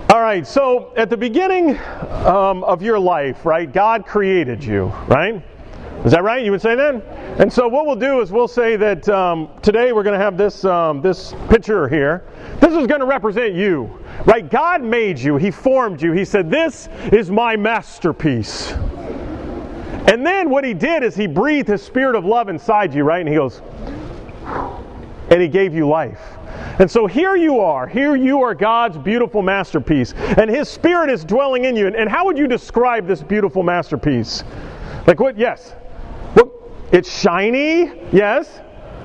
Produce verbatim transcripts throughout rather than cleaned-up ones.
All right, so at the beginning um, of your life, right, God created you, right? Is that right? You would say that? And so what we'll do is we'll say that um, today we're going to have this um, this picture here. This is going to represent you, right? God made you. He formed you. He said, this is my masterpiece. And then what he did is he breathed his spirit of love inside you, right? And he goes, and he gave you life. And so here you are. Here you are God's beautiful masterpiece. And his spirit is dwelling in you. And, and how would you describe this beautiful masterpiece? Like what? Yes. What? It's shiny. Yes.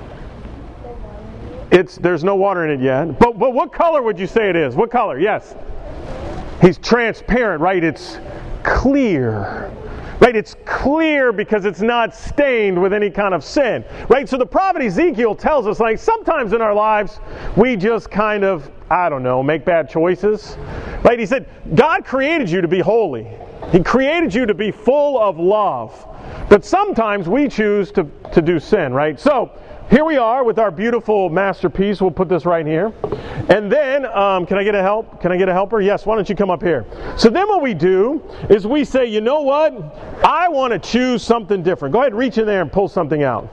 It's there's no water in it yet. But, but what color would you say it is? What color? Yes. He's transparent, right? It's clear. Right, it's clear because it's not stained with any kind of sin. Right, so the prophet Ezekiel tells us, like, sometimes in our lives, we just kind of, I don't know, make bad choices. Right, he said, God created you to be holy. He created you to be full of love. But sometimes we choose to, to do sin, right? So, here we are with our beautiful masterpiece. We'll put this right here. And then, um, can I get a help? Can I get a helper? Yes, why don't you come up here? So then what we do is we say, you know what? I want to choose something different. Go ahead, reach in there and pull something out.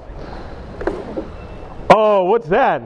Oh, what's that?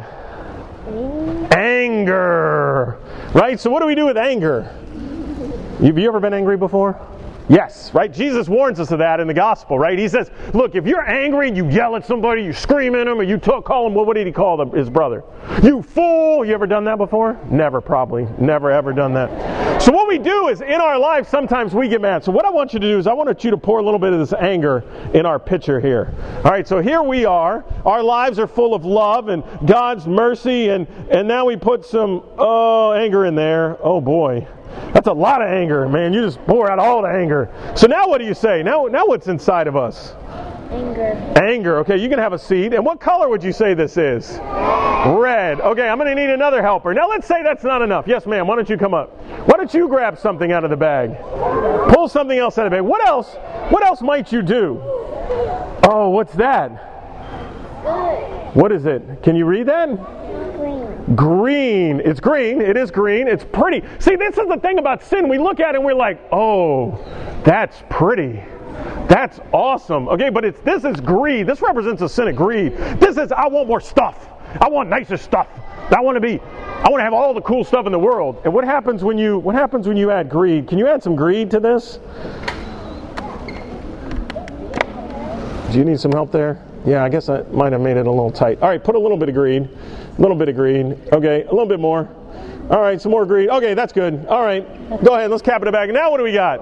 Anger. Right? So what do we do with anger? Have you ever been angry before? Yes, right? Jesus warns us of that in the gospel, right? He says, look, if you're angry and you yell at somebody, you scream at them, or you talk, call him, well, what did he call them, his brother? You fool! You ever done that before? Never, probably. Never, ever done that. So what we do is, in our life, sometimes we get mad. So what I want you to do is, I want you to pour a little bit of this anger in our picture here. All right, so here we are. Our lives are full of love and God's mercy, and, and now we put some, oh, anger in there. Oh, boy. That's a lot of anger, man. You just pour out all the anger. So now what do you say? Now now what's inside of us? Anger. Anger. Okay, you can have a seat. And what color would you say this is? Red. Okay, I'm going to need another helper. Now let's say that's not enough. Yes, ma'am. Why don't you come up? Why don't you grab something out of the bag? Pull something else out of the bag. What else? What else might you do? Oh, what's that? Good. What is it? Can you read that? Green. Green. It's green. It is green. It's pretty. See, this is the thing about sin. We look at it and we're like, oh, that's pretty. That's awesome. Okay, but it's this is greed. This represents a sin of greed. This is, I want more stuff. I want nicer stuff. I want to be, I want to have all the cool stuff in the world. And what happens when you, what happens when you add greed? Can you add some greed to this? Do you need some help there? Yeah, I guess I might have made it a little tight. All right, put a little bit of greed. A little bit of greed. Okay, a little bit more. All right, some more greed. Okay, that's good. All right, go ahead. Let's cap it back. Now what do we got?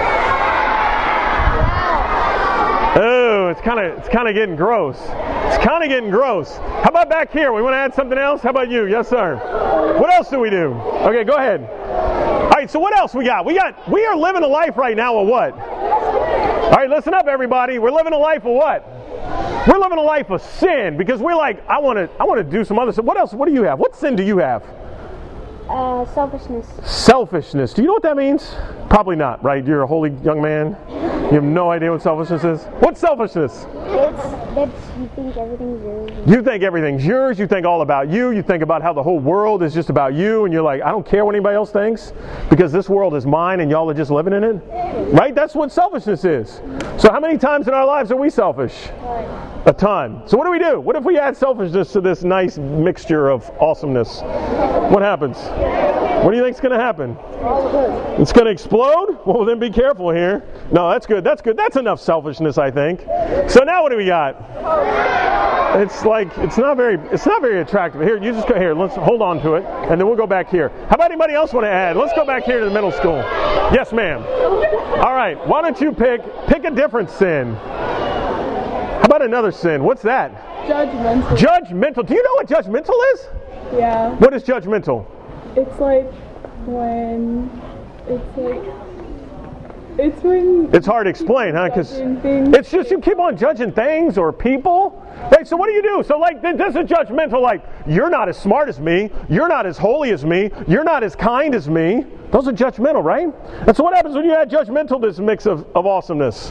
Oh, it's kind of it's kind of getting gross. It's kind of getting gross. How about back here? We want to add something else? How about you? Yes, sir. What else do we do? Okay, go ahead. All right, so what else we got? We got we are living a life right now of what? All right, listen up, everybody. We're living a life of what? We're living a life of sin because we're like, I want to I want to do some other stuff. What else? What do you have? What sin do you have? Uh, selfishness. Selfishness. Do you know what that means? Probably not, right? You're a holy young man. You have no idea what selfishness is? What's selfishness? It's, that's, you think everything's yours. You think everything's yours. You think all about you. You think about how the whole world is just about you. And you're like, I don't care what anybody else thinks because this world is mine and y'all are just living in it. Right? That's what selfishness is. So how many times in our lives are we selfish? A ton. So what do we do? What if we add selfishness to this nice mixture of awesomeness? What happens? What do you think's going to happen? It's going to explode? Well, then be careful here. No, that's good. That's good. That's enough selfishness, I think. So now what do we got? It's like it's not very it's not very attractive. Here, you just go here. Let's hold on to it, and then we'll go back here. How about anybody else want to add? Let's go back here to the middle school. Yes, ma'am. All right. Why don't you pick pick a different sin? How about another sin? What's that? Judgmental. Judgmental. Do you know what judgmental is? Yeah. What is judgmental? It's like when it's like it's when it's hard to explain, huh? Because it's just you keep on judging things or people. Right? So what do you do? So like this is judgmental. Like you're not as smart as me. You're not as holy as me. You're not as kind as me. Those are judgmental, right? And so what happens when you add judgmental to this mix of, of awesomeness?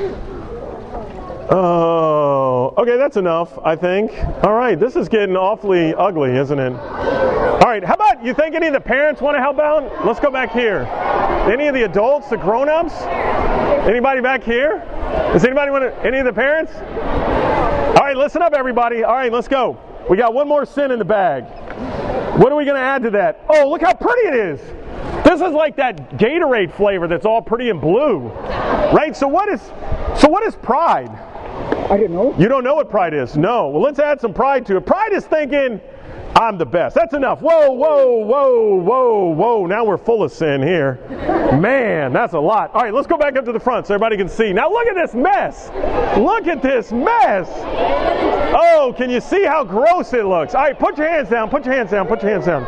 Oh, okay, that's enough, I think. All right, this is getting awfully ugly, isn't it? All right, how about you think any of the parents want to help out? Let's go back here. Any of the adults, the grown-ups? Anybody back here? Does anybody want to, any of the parents? All right, listen up, everybody. All right, let's go. We got one more sin in the bag. What are we going to add to that? Oh, look how pretty it is. This is like that Gatorade flavor that's all pretty and blue. Right? So what is so what is pride? I don't know. You don't know what pride is? No. Well, let's add some pride to it. Pride is thinking, I'm the best. That's enough. Whoa, whoa, whoa, whoa, whoa. Now we're full of sin here. Man, that's a lot. All right, let's go back up to the front so everybody can see. Now look at this mess. Look at this mess. Oh, can you see how gross it looks? All right, put your hands down. Put your hands down. Put your hands down.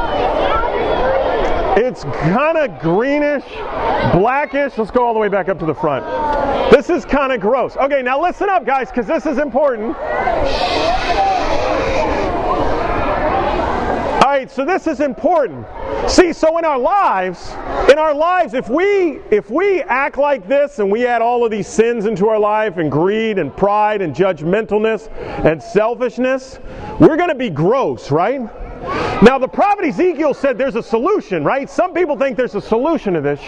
It's kind of greenish, blackish. Let's go all the way back up to the front. This is kind of gross. Okay, now listen up, guys, because this is important. All right, so this is important. See, so in our lives, in our lives, if we if we act like this and we add all of these sins into our life, and greed and pride and judgmentalness and selfishness, we're going to be gross, right? Now, the prophet Ezekiel said there's a solution, right? Some people think there's a solution to this.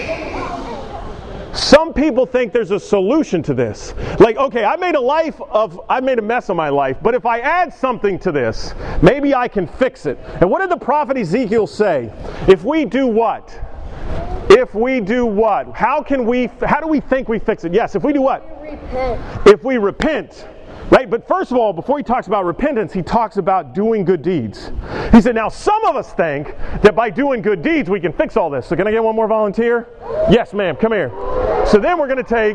Some people think there's a solution to this. Like, okay, I made a life of, I made a mess of my life, but if I add something to this, maybe I can fix it. And what did the prophet Ezekiel say? If we do what? If we do what? How can we, how do we think we fix it? Yes, if we do what? Repent. If we repent. Right? But first of all, before he talks about repentance, he talks about doing good deeds. He said, now some of us think that by doing good deeds we can fix all this. So can I get one more volunteer? Yes, ma'am. Come here. So then we're going to take,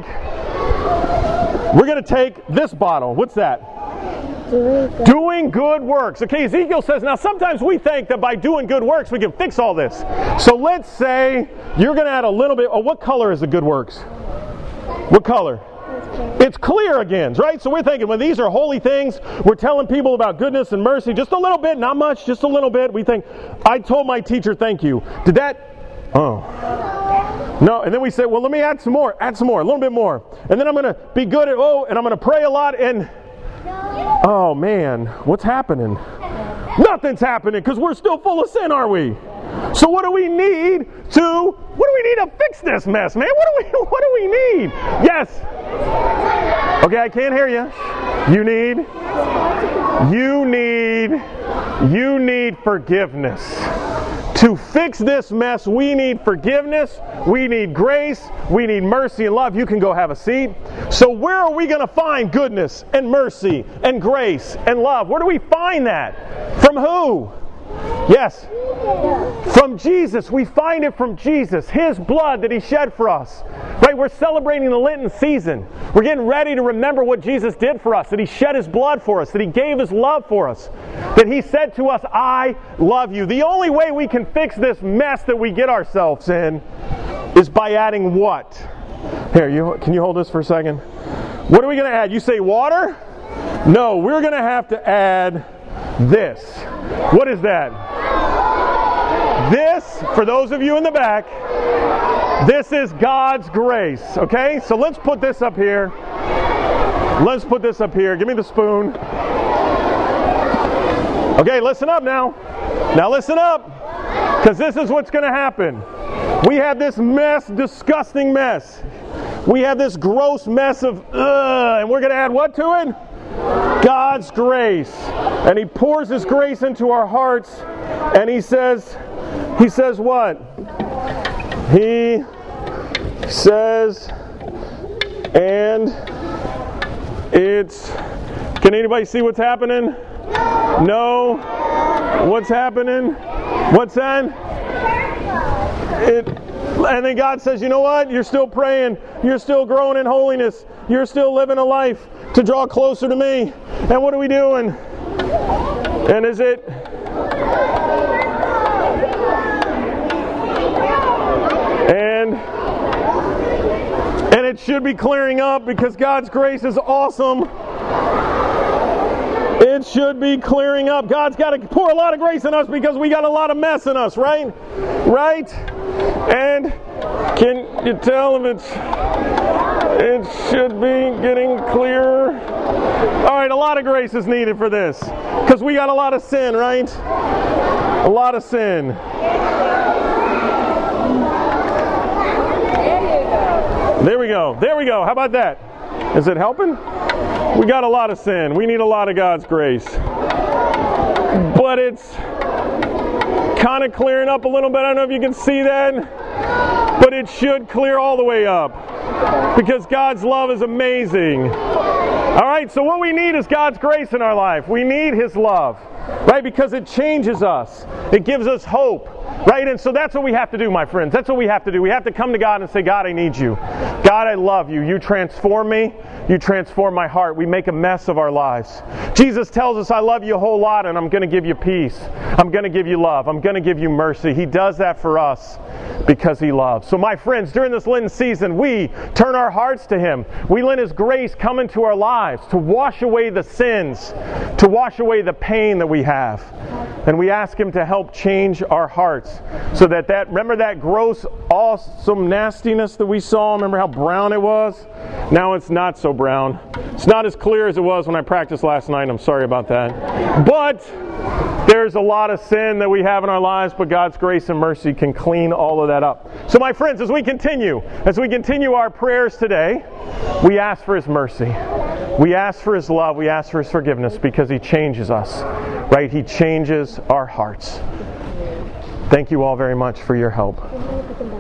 we're going to take this bottle. What's that? Doing good. Doing good works. Okay, Ezekiel says, now sometimes we think that by doing good works we can fix all this. So let's say you're going to add a little bit, oh, what color is the good works? What color? It's clear again, right? So we're thinking, when these are holy things, we're telling people about goodness and mercy, just a little bit, not much, just a little bit. We think, I told my teacher thank you. Did that? Oh. No, and then we say, well, let me add some more, add some more, a little bit more. And then I'm going to be good at, oh, and I'm going to pray a lot, and, oh man, what's happening? Nothing's happening, because we're still full of sin, aren't we? So what do we need to, what do we need to fix this mess, man? What do we, what do we need? Yes. Okay, I can't hear you. You need, you need, you need forgiveness. To fix this mess, we need forgiveness, we need grace, we need mercy and love. You can go have a seat. So where are we going to find goodness and mercy and grace and love? Where do we find that? From who? Yes. From Jesus. We find it from Jesus. His blood that He shed for us. Right? We're celebrating the Lenten season. We're getting ready to remember what Jesus did for us. That He shed His blood for us. That He gave His love for us. That He said to us, I love you. The only way we can fix this mess that we get ourselves in is by adding what? Here, you can you hold this for a second? What are we going to add? You say water? No, we're going to have to add this. What is that? This, for those of you in the back, this is God's grace. Okay? So let's put this up here. Let's put this up here. Give me the spoon. Okay, listen up now. Now listen up. Because this is what's going to happen. We have this mess, disgusting mess. We have this gross mess of, ugh, and we're going to add what to it? God's grace. And He pours His grace into our hearts, and He says, He says what? He says, and it's, can anybody see what's happening? No. What's happening? What's that? It, and then God says, you know what? You're still praying. You're still growing in holiness. You're still living a life to draw closer to me. And what are we doing? And is it? And and it should be clearing up because God's grace is awesome. It should be clearing up. God's got to pour a lot of grace in us because we got a lot of mess in us, right? Right? And can you tell if it's, it should be getting clearer? All right, a lot of grace is needed for this because we got a lot of sin, right? A lot of sin. There we go. There we go. How about that? Is it helping? We got a lot of sin. We need a lot of God's grace. But it's kind of clearing up a little bit. I don't know if you can see that. But it should clear all the way up. Because God's love is amazing. All right, so what we need is God's grace in our life. We need His love, right? Because it changes us. It gives us hope, right? And so that's what we have to do, my friends. That's what we have to do. We have to come to God and say, God, I need you. God, I love you. You transform me. You transform my heart. We make a mess of our lives. Jesus tells us, I love you a whole lot, and I'm going to give you peace. I'm going to give you love. I'm going to give you mercy. He does that for us because He loves. So my friends, during this Lenten season, we turn our hearts to Him. We let His grace come into our lives to wash away the sins, to wash away the pain that we have. And we ask Him to help change our hearts so that that, remember that gross, awesome nastiness that we saw? Remember how brown it was? Now it's not so brown. It's not as clear as it was when I practiced last night. I'm sorry about that. But there's a lot of sin that we have in our lives, but God's grace and mercy can clean all of that up. So my friends, as we continue, as we continue our prayers today, we ask for His mercy. We ask for His love. We ask for His forgiveness because He changes us, right? He changes our hearts. Thank you all very much for your help.